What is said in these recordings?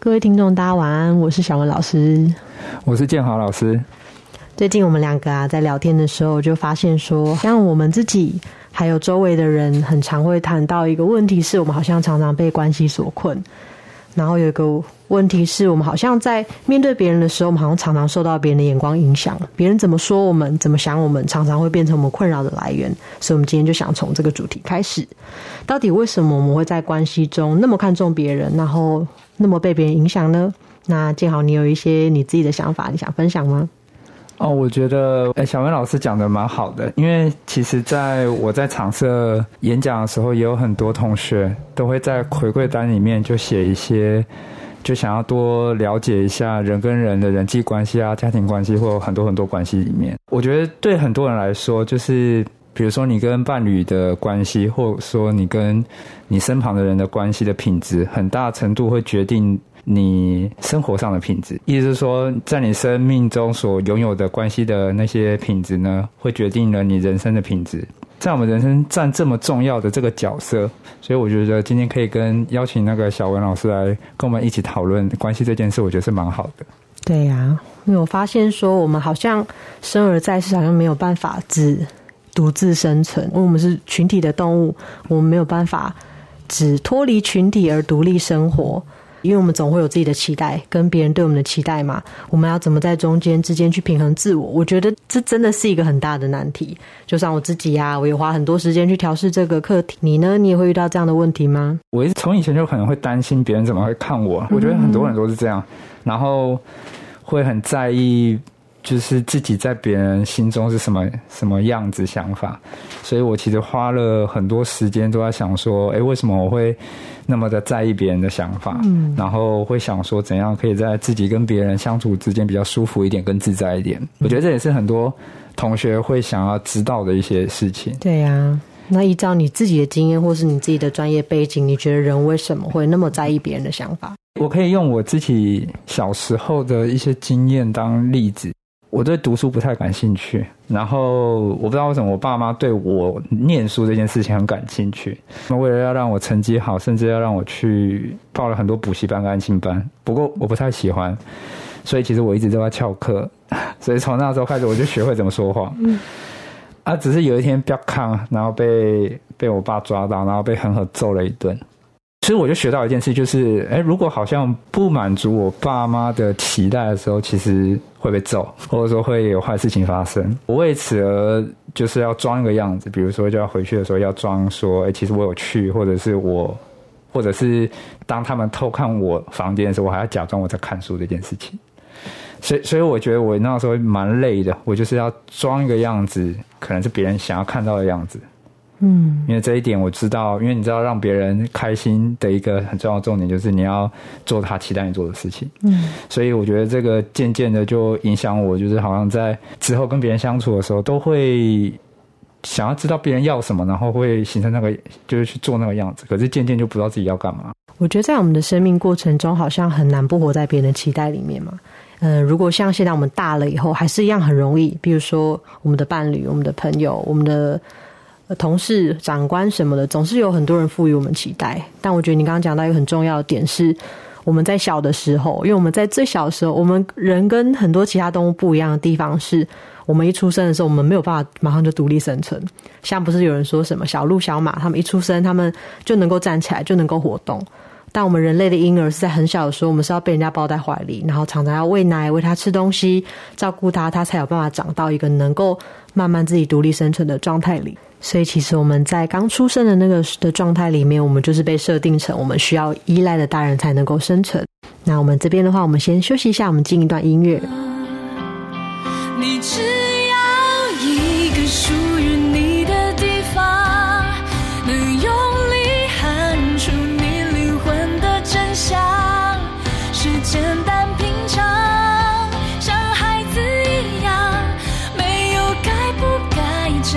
各位听众大家晚安，我是小文老师。 我是建豪老师。 最近我们两个在聊天的时候就发现说，像我们自己还有周围的人很常会谈到一个问题，是我们好像常常被关系所困，然后有一个问题是我们好像在面对别人的时候，我们好像常常受到别人的眼光影响，别人怎么说我们，怎么想我们，常常会变成我们困扰的来源。所以我们今天就想从这个主题开始，到底为什么我们会在关系中那么看重别人，然后那么被别人影响呢？那建豪，你有一些你自己的想法，你想分享吗？ 我觉得小文老师讲的蛮好的，因为其实我在场社演讲的时候，也有很多同学都会在回馈单里面就写一些，就想要多了解一下人跟人的人际关系啊、家庭关系，或很多很多关系里面。我觉得对很多人来说，就是比如说你跟伴侣的关系，或者说你跟你身旁的人的关系的品质，很大程度会决定你生活上的品质。意思是说，在你生命中所拥有的关系的那些品质呢，会决定了你人生的品质。在我们人生占这么重要的这个角色，所以我觉得今天可以邀请那个小文老师来跟我们一起讨论关系这件事，我觉得是蛮好的。 对啊，因为我发现说我们好像生而在世，好像没有办法只独自生存，因为我们是群体的动物，我们没有办法只脱离群体而独立生活，因为我们总会有自己的期待跟别人对我们的期待嘛，我们要怎么在中间之间去平衡自我，我觉得这真的是一个很大的难题。就像我自己啊，我也花很多时间去调试这个课题。你呢？你也会遇到这样的问题吗？ 我从以前就可能会担心别人怎么会看我，我觉得很多人都是这样，然后会很在意就是自己在别人心中是什么样子想法，所以我其实花了很多时间都在想说，为什么我会那么的在意别人的想法，然后会想说怎样可以在自己跟别人相处之间比较舒服一点，更自在一点。我觉得这也是很多同学会想要知道的一些事情。 对啊，那依照你自己的经验或是你自己的专业背景，你觉得人为什么会那么在意别人的想法？ 我可以用我自己小时候的一些经验当例子。我对读书不太感兴趣，然后我不知道为什么我爸妈对我念书这件事情很感兴趣，为了要让我成绩好，甚至要让我去报了很多补习班跟安亲班，不过我不太喜欢，所以其实我一直都在翘课，所以从那时候开始我就学会怎么说谎。只是有一天不要抗，然后被我爸抓到，然后被狠狠揍了一顿。其实我就学到一件事，就是如果好像不满足我爸妈的期待的时候，其实会被揍，或者说会有坏事情发生。我为此而就是要装一个样子，比如说就要回去的时候要装说其实我有去，或者是当他们偷看我房间的时候，我还要假装我在看书这件事情。所以我觉得我那时候蛮累的，我就是要装一个样子，可能是别人想要看到的样子。因为这一点我知道，因为你知道让别人开心的一个很重要的重点就是你要做他期待你做的事情。所以我觉得这个渐渐的就影响我，就是好像在之后跟别人相处的时候都会想要知道别人要什么，然后会形成那个就是去做那个样子，可是渐渐就不知道自己要干嘛。 我觉得在我们的生命过程中好像很难不活在别人的期待里面嘛。如果像现在我们大了以后还是一样很容易，比如说我们的伴侣、我们的朋友、我们的同事、长官什么的，总是有很多人赋予我们期待。但我觉得你刚刚讲到一个很重要的点是，我们在小的时候，因为我们在最小的时候，我们人跟很多其他动物不一样的地方是，我们一出生的时候我们没有办法马上就独立生存。像不是有人说什么小鹿小马他们一出生他们就能够站起来，就能够活动，但我们人类的婴儿是在很小的时候，我们是要被人家抱在怀里，然后常常要喂奶、喂他吃东西、照顾他，他才有办法长到一个能够慢慢自己独立生存的状态里。所以其实我们在刚出生的那个的状态里面，我们就是被设定成我们需要依赖的大人才能够生存。那我们这边的话，我们先休息一下，我们进一段音乐。 你只要一个属于你的地方，能用力喊出你灵魂的真相，是简单平常，像孩子一样，没有该不该讲。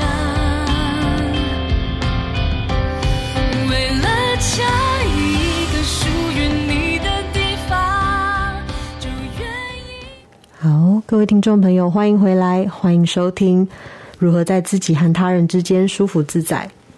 为了加一个属于你的地方，就愿意。 好，各位听众朋友，欢迎回来，欢迎收听如何在自己和他人之间舒服自在。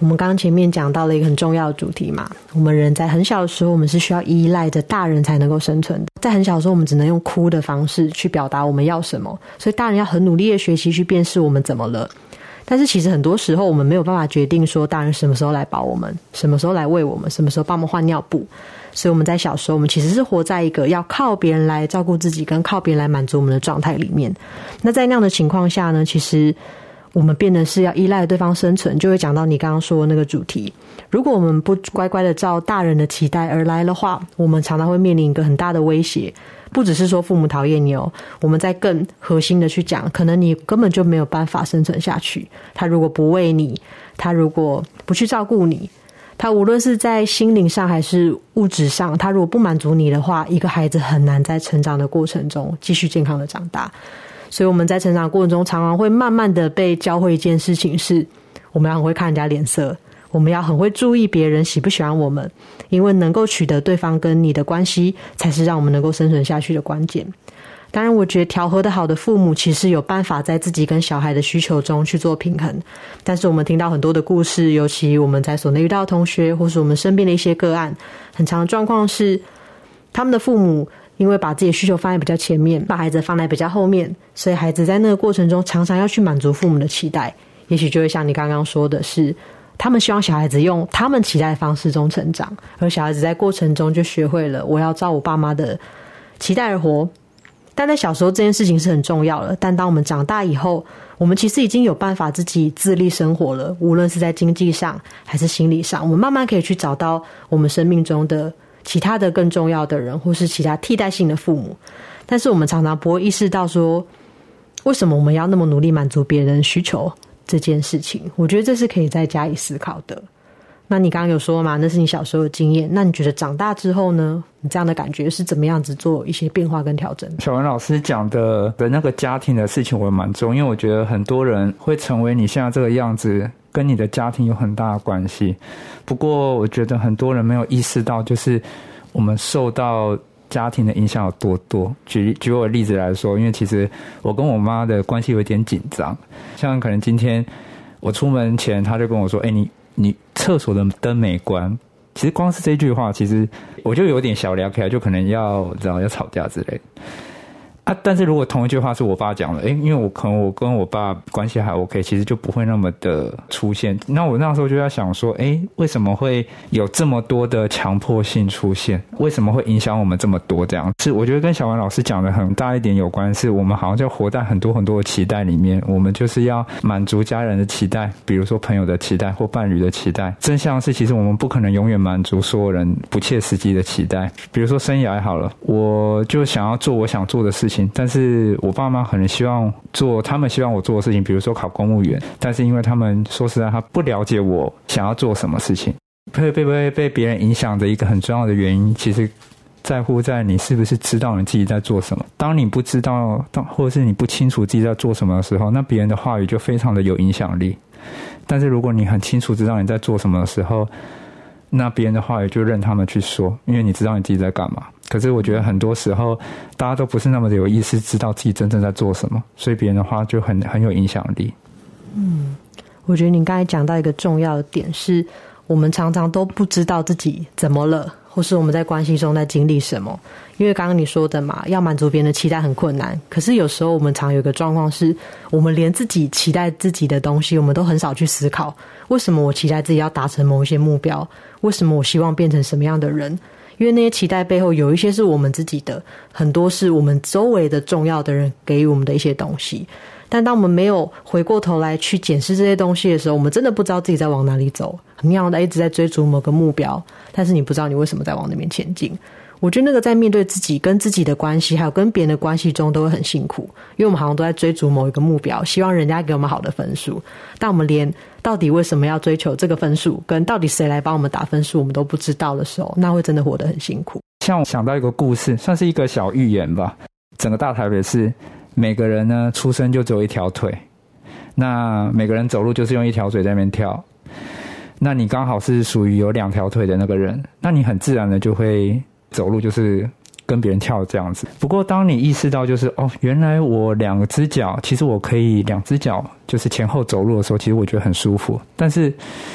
我们刚刚前面讲到了一个很重要的主题嘛，我们人在很小的时候，我们是需要依赖着大人才能够生存的。在很小的时候，我们只能用哭的方式去表达我们要什么，所以大人要很努力的学习去辨识我们怎么了。但是其实很多时候我们没有办法决定说大人什么时候来抱我们，什么时候来喂我们，什么时候帮我们换尿布。所以我们在小时候，我们其实是活在一个要靠别人来照顾自己跟靠别人来满足我们的状态里面。那在那样的情况下呢，其实我们变得是要依赖对方生存，就会讲到你刚刚说的那个主题。如果我们不乖乖的照大人的期待而来的话，我们常常会面临一个很大的威胁，不只是说父母讨厌你哦，我们在更核心的去讲，可能你根本就没有办法生存下去。他如果不喂你，他如果不去照顾你，他无论是在心灵上还是物质上，他如果不满足你的话，一个孩子很难在成长的过程中继续健康的长大。所以我们在成长过程中常常会慢慢的被教会一件事情，是我们要很会看人家脸色，我们要很会注意别人喜不喜欢我们，因为能够取得对方跟你的关系才是让我们能够生存下去的关键。当然我觉得调和的好的父母其实有办法在自己跟小孩的需求中去做平衡，但是我们听到很多的故事，尤其我们在所内遇到的同学或是我们身边的一些个案，很常的状况是他们的父母因为把自己的需求放在比较前面，把孩子放在比较后面，所以孩子在那个过程中常常要去满足父母的期待，也许就会像你刚刚说的是他们希望小孩子用他们期待的方式中成长，而小孩子在过程中就学会了我要照我爸妈的期待而活。但在小时候这件事情是很重要的，但当我们长大以后，我们其实已经有办法自己自立生活了，无论是在经济上还是心理上，我们慢慢可以去找到我们生命中的其他的更重要的人，或是其他替代性的父母。但是我们常常不会意识到说为什么我们要那么努力满足别人的需求这件事情，我觉得这是可以再加以思考的。那你刚刚有说嘛，那是你小时候的经验，那你觉得长大之后呢，你这样的感觉是怎么样子做一些变化跟调整？ 小文老师讲的那个家庭的事情我蛮重，因为我觉得很多人会成为你现在这个样子跟你的家庭有很大的关系。不过我觉得很多人没有意识到，就是我们受到家庭的影响有多。举我的例子来说，因为其实我跟我妈的关系有点紧张，像可能今天我出门前她就跟我说你厕所的灯没关，其实光是这句话其实我就有点小聊起来，就可能要吵架之类的啊。但是如果同一句话是我爸讲的，因为我跟我爸关系还 OK， 其实就不会那么的出现。那我那时候就在想说，为什么会有这么多的强迫性出现？为什么会影响我们这么多？这样是我觉得跟小文老师讲的很大一点有关，是我们好像就活在很多很多的期待里面，我们就是要满足家人的期待，比如说朋友的期待或伴侣的期待。真相是，其实我们不可能永远满足所有人不切实际的期待。比如说生涯好了，我就想要做我想做的事情，但是我爸妈可能希望做他们希望我做的事情，比如说考公务员，但是因为他们说实在他不了解我想要做什么事情，会被别人影响的一个很重要的原因，其实在乎在你是不是知道你自己在做什么。当你不知道或者是你不清楚自己在做什么的时候，那别人的话语就非常的有影响力。但是如果你很清楚知道你在做什么的时候，那别人的话语就任他们去说，因为你知道你自己在干嘛。可是我觉得很多时候大家都不是那么的有意识知道自己真正在做什么，所以别人的话就很有影响力。 我觉得你刚才讲到一个重要的点，是我们常常都不知道自己怎么了，或是我们在关系中在经历什么。因为刚刚你说的嘛，要满足别人的期待很困难，可是有时候我们常有一个状况是，我们连自己期待自己的东西我们都很少去思考，为什么我期待自己要达成某一些目标，为什么我希望变成什么样的人。因为那些期待背后有一些是我们自己的，很多是我们周围的重要的人给予我们的一些东西。但当我们没有回过头来去检视这些东西的时候，我们真的不知道自己在往哪里走。你好像一直在追逐某个目标，但是你不知道你为什么在往那边前进。我觉得那个在面对自己跟自己的关系还有跟别人的关系中都会很辛苦，因为我们好像都在追逐某一个目标，希望人家给我们好的分数，但我们连到底为什么要追求这个分数跟到底谁来帮我们打分数我们都不知道的时候，那会真的活得很辛苦。 像我想到一个故事，算是一个小寓言吧。整个大台北市每个人呢出生就只有一条腿，那每个人走路就是用一条腿在那边跳，那你刚好是属于有2条腿的那个人，那你很自然的就会走路就是跟别人跳这样子。不过当你意识到就是原来我2只脚，其实我可以2只脚就是前后走路的时候，其实我觉得很舒服。但是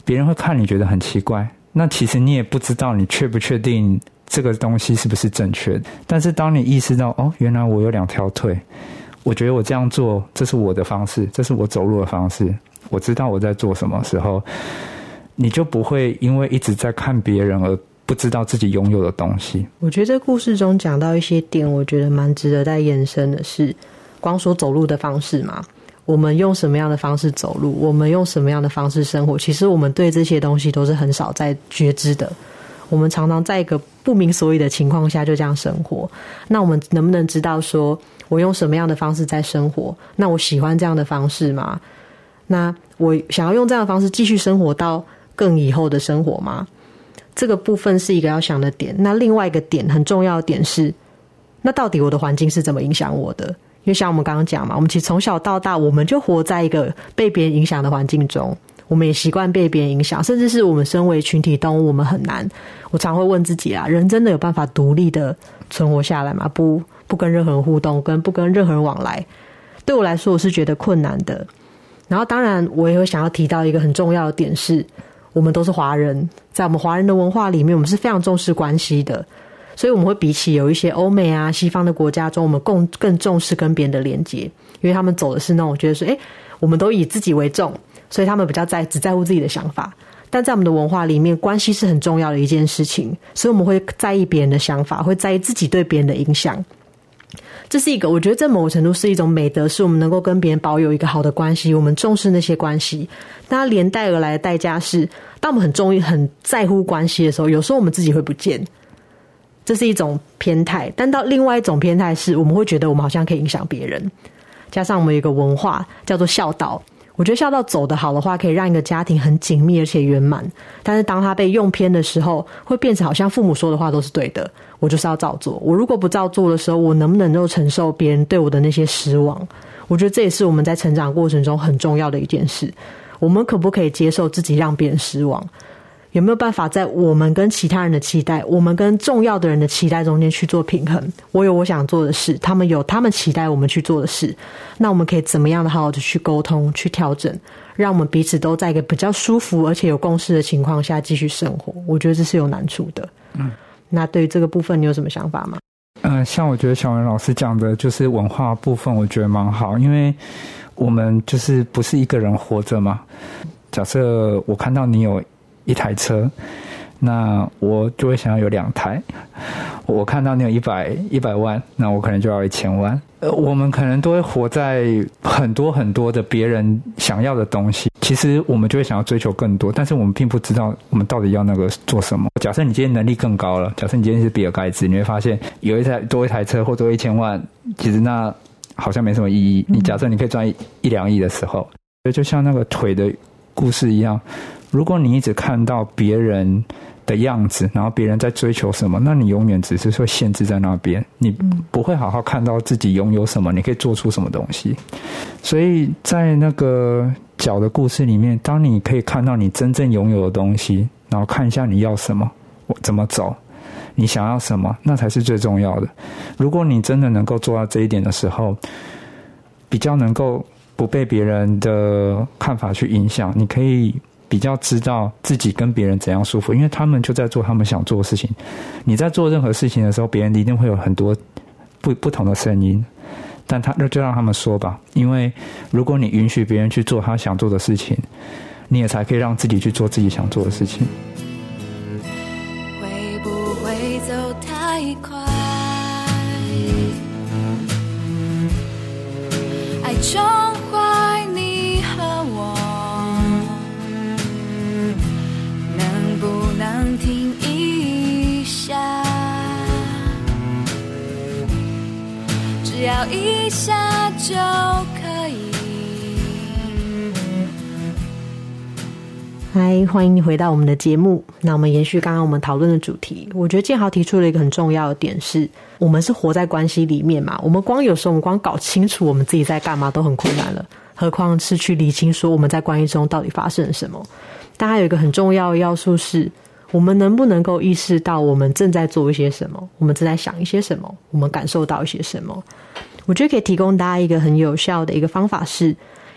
别人会看你觉得很奇怪，那其实你也不知道你确不确定这个东西是不是正确的。但是当你意识到原来我有2条腿，我觉得我这样做这是我的方式，这是我走路的方式，我知道我在做什么时候，你就不会因为一直在看别人而不知道自己拥有的东西。 我觉得这故事中讲到一些点，我觉得蛮值得再延伸的是，光说走路的方式嘛，我们用什么样的方式走路，我们用什么样的方式生活，其实我们对这些东西都是很少在觉知的。我们常常在一个不明所以的情况下就这样生活，那我们能不能知道说我用什么样的方式在生活，那我喜欢这样的方式吗？那我想要用这样的方式继续生活到更以后的生活吗？这个部分是一个要想的点。那另外一个点，很重要的点是，那到底我的环境是怎么影响我的？因为像我们刚刚讲嘛，我们其实从小到大我们就活在一个被别人影响的环境中，我们也习惯被别人影响，甚至是我们身为群体动物，我们很难，我常会问自己啊，人真的有办法独立的存活下来吗？不跟任何人互动，不跟任何人往来，对我来说我是觉得困难的。然后当然我也会想要提到一个很重要的点是，我们都是华人，在我们华人的文化里面，我们是非常重视关系的，所以我们会比起有一些欧美啊西方的国家中，我们更重视跟别人的连结，因为他们走的是那种觉得说我们都以自己为重，所以他们比较只在乎自己的想法。但在我们的文化里面，关系是很重要的一件事情，所以我们会在意别人的想法，会在意自己对别人的影响。这是一个我觉得在某个程度是一种美德，是我们能够跟别人保有一个好的关系，我们重视那些关系。但它连带而来的代价是，当我们很在乎关系的时候，有时候我们自己会不见，这是一种偏态。但到另外一种偏态是，我们会觉得我们好像可以影响别人，加上我们有一个文化叫做孝道。我觉得孝道走得好的话，可以让一个家庭很紧密而且圆满，但是当它被用偏的时候，会变成好像父母说的话都是对的，我就是要照做，我如果不照做的时候，我能不能够承受别人对我的那些失望？我觉得这也是我们在成长过程中很重要的一件事。我们可不可以接受自己让别人失望？有没有办法在我们跟其他人的期待，我们跟重要的人的期待中间去做平衡？我有我想做的事，他们有他们期待我们去做的事，那我们可以怎么样的好好的去沟通，去调整，让我们彼此都在一个比较舒服而且有共识的情况下继续生活。我觉得这是有难处的。那对于这个部分你有什么想法吗？ 像我觉得小文老师讲的就是文化部分，我觉得蛮好，因为我们就是不是一个人活着嘛。假设我看到你有1台车，那我就会想要有2台。我看到你有100万，那我可能就要1000万。我们可能都会活在很多很多的别人想要的东西，其实我们就会想要追求更多，但是我们并不知道我们到底要那个做什么。假设你今天能力更高了，假设你今天是比尔盖茨，你会发现有多一台车或多1000万，其实那好像没什么意义。你假设你可以赚1-2亿的时候，就像那个腿的故事一样，如果你一直看到别人的样子，然后别人在追求什么，那你永远只是会限制在那边，你不会好好看到自己拥有什么，你可以做出什么东西。所以在那个脚的故事里面，当你可以看到你真正拥有的东西，然后看一下你要什么，怎么走，你想要什么，那才是最重要的。如果你真的能够做到这一点的时候，比较能够不被别人的看法去影响，你可以比较知道自己跟别人怎样舒服，因为他们就在做他们想做的事情。你在做任何事情的时候，别人一定会有很多不同的声音，但就让他们说吧，因为如果你允许别人去做他想做的事情，你也才可以让自己去做自己想做的事情。 会不会走太快？爱宠坏你和我，能不能停一下？只要一下就可以。 嗨，欢迎你回到我们的节目。那我们延续刚刚我们讨论的主题，我觉得建豪提出了一个很重要的点是，我们是活在关系里面嘛，有时候我们光搞清楚我们自己在干嘛都很困难了，何况是去理清说我们在关系中到底发生了什么。但还有一个很重要的要素是，我们能不能够意识到我们正在做一些什么，我们正在想一些什么，我们感受到一些什么。我觉得可以提供大家一个很有效的一个方法是，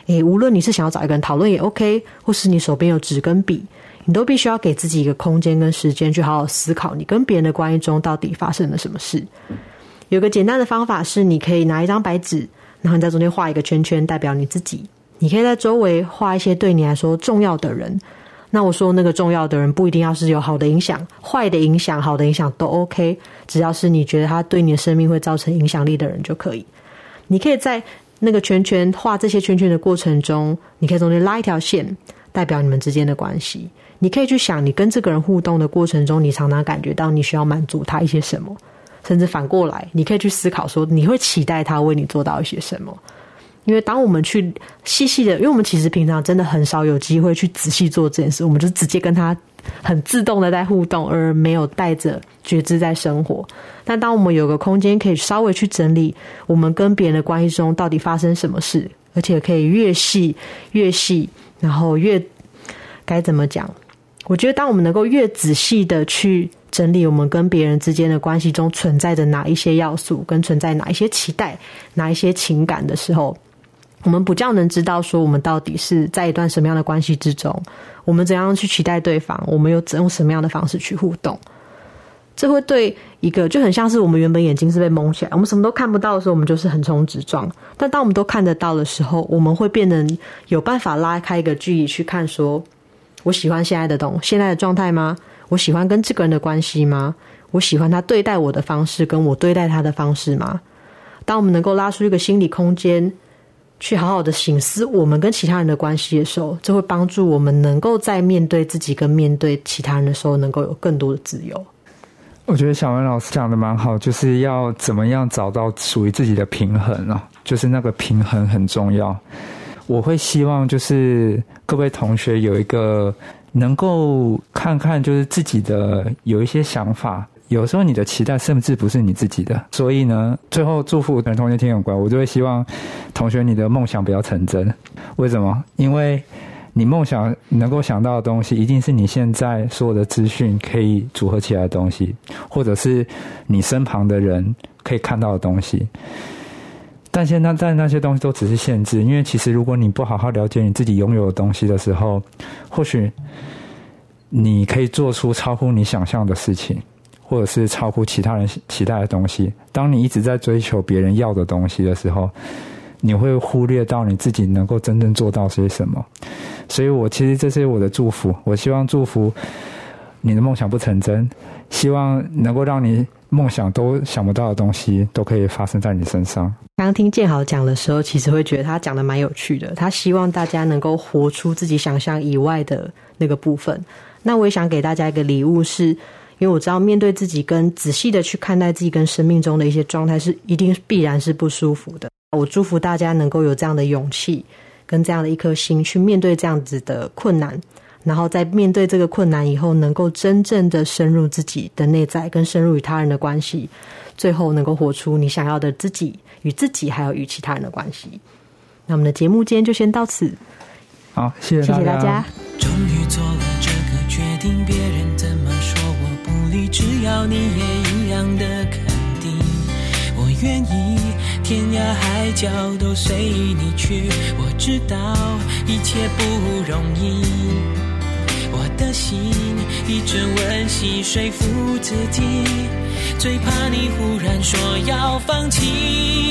无论你是想要找一个人讨论也 OK， 或是你手边有纸跟笔，你都必须要给自己一个空间跟时间去好好思考你跟别人的关系中到底发生了什么事。有个简单的方法是，你可以拿一张白纸，然后你在中间画一个圈圈，代表你自己。你可以在周围画一些对你来说重要的人。那我说那个重要的人不一定要是有好的影响，坏的影响、好的影响都 OK， 只要是你觉得他对你的生命会造成影响力的人就可以。你可以在那个圈圈画这些圈圈的过程中，你可以中间拉一条线，代表你们之间的关系。你可以去想，你跟这个人互动的过程中，你常常感觉到你需要满足他一些什么，甚至反过来，你可以去思考说，你会期待他为你做到一些什么。因为当我们去细细的，因为我们其实平常真的很少有机会去仔细做这件事，我们就直接跟他很自动的在互动，而没有带着觉知在生活。但当我们有个空间可以稍微去整理我们跟别人的关系中到底发生什么事，而且可以越细，然后越该怎么讲，我觉得当我们能够越仔细的去整理我们跟别人之间的关系中存在着哪一些要素，跟存在哪一些期待，哪一些情感的时候，我们比较能知道说我们到底是在一段什么样的关系之中，我们怎样去期待对方，我们用什么样的方式去互动。这会对一个就很像是我们原本眼睛是被蒙起来，我们什么都看不到的时候，我们就是横冲直撞。但当我们都看得到的时候，我们会变得有办法拉开一个距离去看说，我喜欢现在的状态吗？我喜欢跟这个人的关系吗？我喜欢他对待我的方式跟我对待他的方式吗？当我们能够拉出一个心理空间去好好的省思我们跟其他人的关系的时候，这会帮助我们能够在面对自己跟面对其他人的时候能够有更多的自由。 我觉得小文老师讲的蛮好，就是要怎么样找到属于自己的平衡啊，就是那个平衡很重要。我会希望就是各位同学有一个能够看看就是自己的有一些想法，有时候你的期待甚至不是你自己的。所以呢，最后祝福同学听有关，我就会希望同学你的梦想不要成真。为什么？因为你梦想能够想到的东西，一定是你现在所有的资讯可以组合起来的东西，或者是你身旁的人可以看到的东西。但现在那些东西都只是限制，因为其实如果你不好好了解你自己拥有的东西的时候，或许你可以做出超乎你想象的事情，或者是超乎其他人期待的东西。当你一直在追求别人要的东西的时候，你会忽略到你自己能够真正做到些什么。所以其实这是我的祝福，我希望祝福你的梦想不成真，希望能够让你梦想都想不到的东西都可以发生在你身上。 刚刚听建豪讲的时候，其实会觉得他讲的蛮有趣的，他希望大家能够活出自己想象以外的那个部分。那我也想给大家一个礼物，是因为我知道面对自己跟仔细的去看待自己跟生命中的一些状态是一定必然是不舒服的。我祝福大家能够有这样的勇气跟这样的一颗心去面对这样子的困难，然后在面对这个困难以后能够真正的深入自己的内在跟深入与他人的关系，最后能够活出你想要的自己与自己还有与其他人的关系。那我们的节目今天就先到此， 好，谢谢大家。 终于做了这个决定，别人怎么说我不理，只要你也一样的肯定，我愿意天涯海角都随你去。我知道一切不容易，我的心一直温习说服自己，最怕你忽然说要放弃。